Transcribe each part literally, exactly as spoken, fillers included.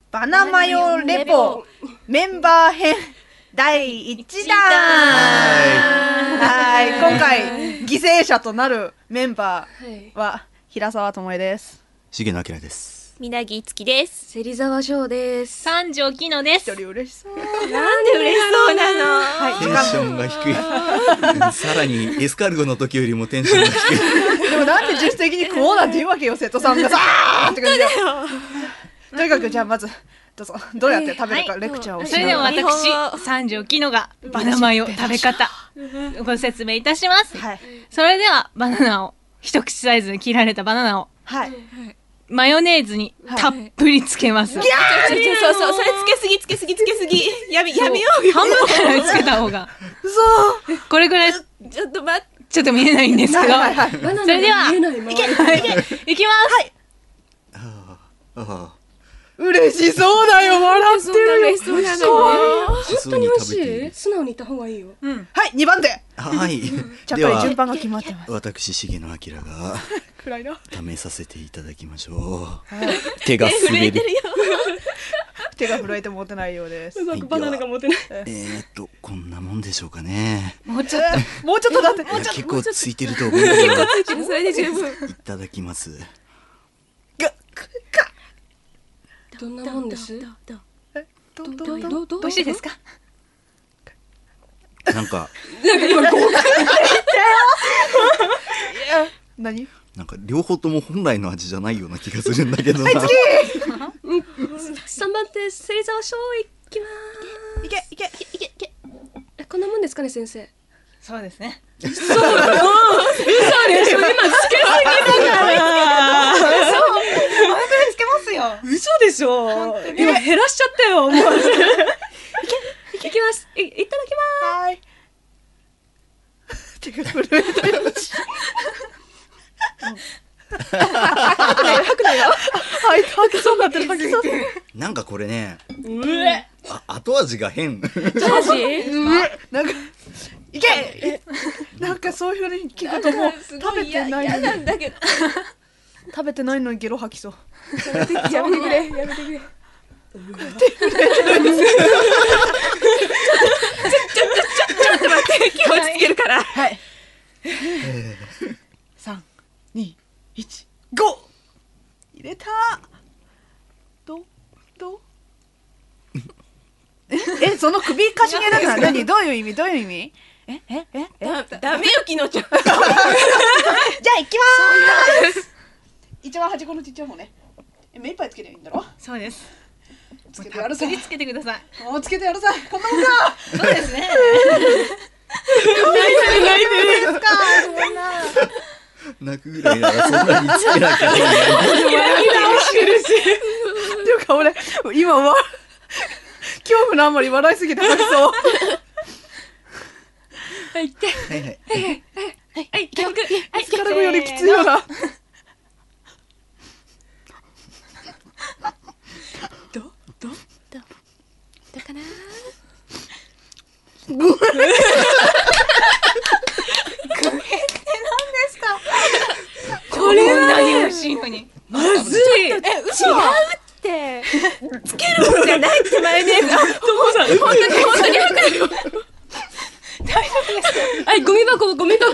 バナマヨレポメンバー編だいいちだん。はい、今回犠牲者となるメンバーは平沢智恵です。 重野明です。 皆木月です。 芹沢翔です。 三条木野です。 一人嬉しそう。 なんで嬉しそうなの。 はい、テンションが低い。さらにエスカルゴの時よりもテンションが低い。 でもなんで自主的にこうなんて言うわけよ、瀬戸さんがさーって感じで。とにかくじゃあまずどうぞ、どうやって食べるかレクチャーをしそれでは私三条木野がバナマヨ食べ方ご説明いたします。 はい、 それではバナナを一口サイズに切られたバナナを、 はい、 マヨネーズにたっぷりつけます。 そうそう、それつけすぎつけすぎつけすぎ。やめやめようよ。 半分くらいつけた方が。 そう。 これぐらい。 ちょっと待って。 ちょっと見えないんですけど。 はいはい、 それでは、いけ、いきます。はい。 ああ。 嬉しそうだよ、笑ってるよ。 嬉しそうなの。本当に美味しい。素直に言った方がいいよ。 うん。はい、にばん手。 はい。 ちゃっかり順番が決まってます。 私重野明が暗いな。 試させていただきましょう。手が滑る。 手が震えて持てないようです。 バナナが持てない。 えーっとこんなもんでしょうかね。 もうちょっと、もうちょっとだって。 結構ついてると思うんだけど。 結構ついてる、それで十分。 いただきます。 どんなもんです？ どどどどどど美味しいですか？ なんかなんか今合格だよ。 何？ なんか両方とも本来の味じゃないような気がするんだけどな。 三番手芹沢翔いきまーす。 いけいけいけいけ。え、こんなもんですかね先生。 そうですね。 そう。嘘でしょ。今つけすぎだから。 嘘。本当につけますよ。 嘘でしょ。今減らしちゃったよ。思わず。いけいきます。いいただきます。 はい。手が震えてるし。吐くなよ。はい、吐きそうになってる。吐きそう。 なんかこれね。 うえ。 あ、後味が変。 マジ？ なんかいけ。なんかそういう風に聞くともう食べてないのに。 だけど。 食べてないのにゲロ吐きそう。 やめてくれ。やめてくれ。ちょっと待って気をつけるから。 はい。三、二、一、ゴ。入れた。どど。ええ、その首かしげなのは何？どういう意味？どういう意味？ええええ。 ダメよ、きのちゃん。 じゃあ行きまーす。一番端っこのちっちゃい方ね。え、目いっぱいつけていいんだろ？ そうです。 つけてやるさ。 たっぷりつけてください。 もうつけてやるさ。こんなもんか。 そうですね。 泣いてる泣いてる。 ですか。そんな。 泣くぐらいならそんなにつけなきゃいけない。 っていうか俺今は恐怖のあんまり笑いすぎて吐きそう。 はい、行って。 はいはい。 はい、逆。はい、 エスカルゴよりきついよな。 どどどどかな。 グー。 これは何美味しいのに。 まずい。え、嘘。違うって。つけるもんじゃないってマヨネーズ。あ、ともさん。本当に本当にわかるよ。大丈夫ですか。はい、ゴミ箱ゴミ箱。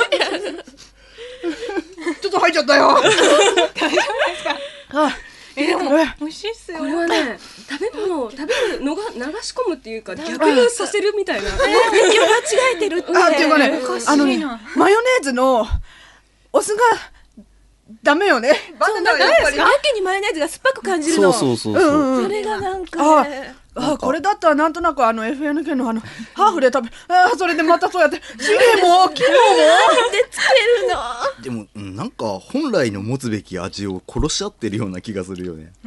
ちょっと入っちゃったよ。 大丈夫ですか。 あ、 え、でも美味しいっすよ。 これはね、食べ物を食べるのが流し込むっていうか逆流させるみたいな。間違えてるって。 あ、っていうかね、あのね、 なマヨネーズのお酢がダメよね。バナナはやっぱり。 やけにマヨネーズが酸っぱく感じるの。 そうそうそうそう。 うんうん。 それがなんかね。 あ、これだったらなんとなくあの エフエヌケー のあのハーフで食べ、あ、それでまたそうやってシゲもキモもでつけるの。 でも、うん、なんか本来の持つべき味を殺し合ってるような気がするよね。 うん。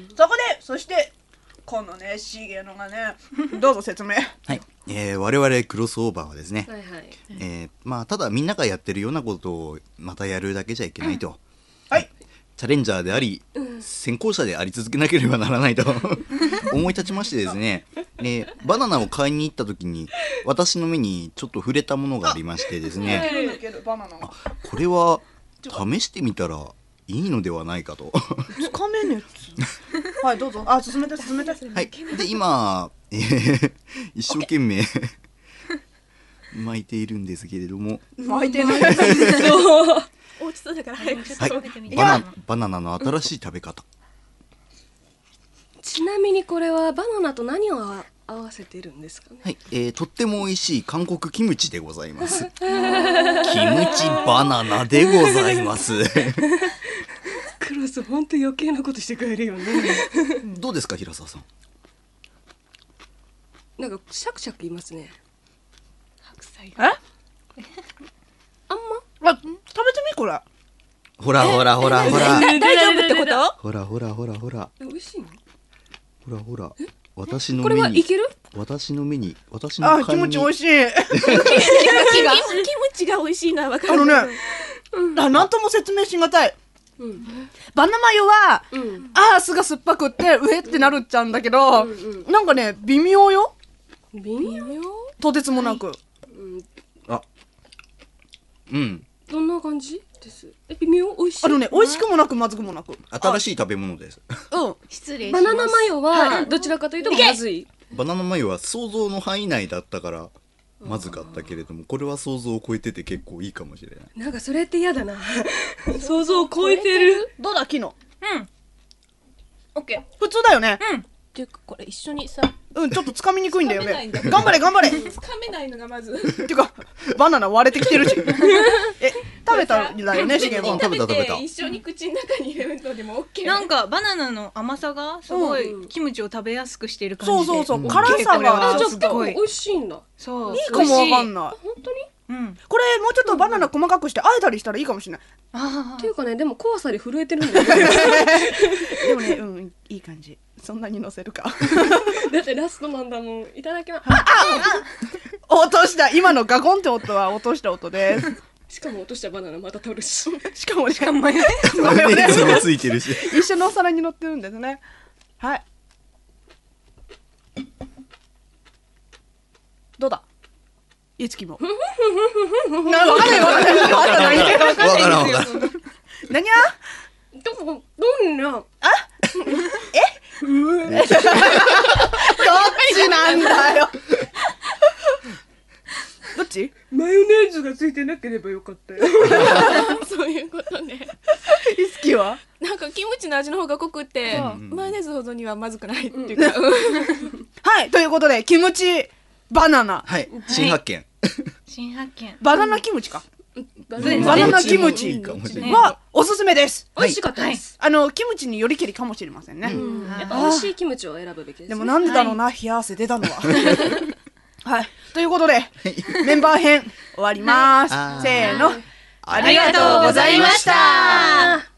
そこで、そしてこのね、シゲのがね、どうぞ説明。 はい。えー、我々クロスオーバーはですね、 はいはい。 えー、まあただみんながやってるようなことをまたやるだけじゃいけないと。 はい。 チャレンジャーであり、先行者であり続けなければならないと思い立ちましてですね、えー、バナナを買いに行った時に私の目にちょっと触れたものがありましてですね、 バナナがこれは試してみたらいいのではないかと。 つかめねはい、どうぞ。あ、進めて、進めて。 はい。で、今、えー一生懸命巻いているんですけれども、 巻いてない。 落ちそうだから早く。 はい。バナバナナの新しい食べ方。 ちなみにこれはバナナと何を合わせてるんですかね。 はい。えーとっても美味しい韓国キムチでございます。キムチバナナでございます。 クロス本当余計なことしてくれるよね。 どうですか、平沢さん。 なんかシャクシャク言いますね。 白菜え？ があんまあ、食べてみこれ。 ほらほらほらほら。 大丈夫ってこと？ ほらほらほらほら。 え美味しいの？ ほらほら。私のこれ目に、 はいける？ 私の目に、私のあ、 勘に。 キムチ美味しい。 キムチが美味しいのはわかあのね、あ、なんとも説明しがたい。 うんバナマヨは、 うんあー、酢が酸っぱくって、上ってなるっちゃうんだけど、 うんなんかね、微妙よ。 微妙。 とてつもなく。 うんあ、うん。 どんな感じです？え微妙美味しい。 あのね、美味しくもなく、まずくもなく。 新しい食べ物です。 うん。 失礼しますバナナマヨはどちらかというとまずい。 バナナマヨは想像の範囲内だったからまずかったけれども、これは想像を超えてて結構いいかもしれない。 なんかそれって嫌だな。想像を超えてる。 どうだ、昨日。 うんオッケー普通だよね。 っていうかこれ一緒にさうん、ちょっと掴みにくいんだよね掴めないんだ。 頑張れ、頑張れ。っつかめないのがまずていうか、バナナ割れてきてるし。え、食べたんだよね、しげんうんも。 食べた食べた一緒に口の中に入れるのでも OK なんかバナナの甘さがすごい、 うんキムチを食べやすくしている感じでそうそうそう、 うん辛さこれはがあじゃあ結構すごい美味しいんだ。 そういいかもわかんないない。 本当に？ うんこれ、もうちょっとバナナ細かくして、あえたりしたらいいかもしれない。 あっていうかねでも怖さで震えてるんだよね。 でもね、うん、いい感じ。そんなに乗せるか。 だってラストなんだもん。いただきます。 落とした。今のガコンって音は落とした音です。 しかも落としたバナナまた取るし。 しかも、しかも、 マヨネーズもついてるし。 一緒のお皿に乗ってるんですね。はい。どうだいつきも。な、わかんないわかんない。わかんない。 わからんわからん。 なにゃどどんな？ どっちなんだよ。どっちマヨネーズがついてなければよかったよ。 そういうことね。 いつきはなんかキムチの味の方が濃くって、 うんマヨネーズほどにはまずくないっていうか、 はい、ということで、キムチバナナ。 はい、新発見。 新発見バナナキムチか。 バそうですバナナキムいいチかもしれない。 はおすすめです。 美味しかったです。 あの、キムチによりけりかもしれませんね。 うんやっぱ美味しいキムチを選ぶべきですね。 でもなんでだろうな、冷や汗出たのは。はい。ということで、メンバー編終わります。 はいせーの。 ありがとうございました。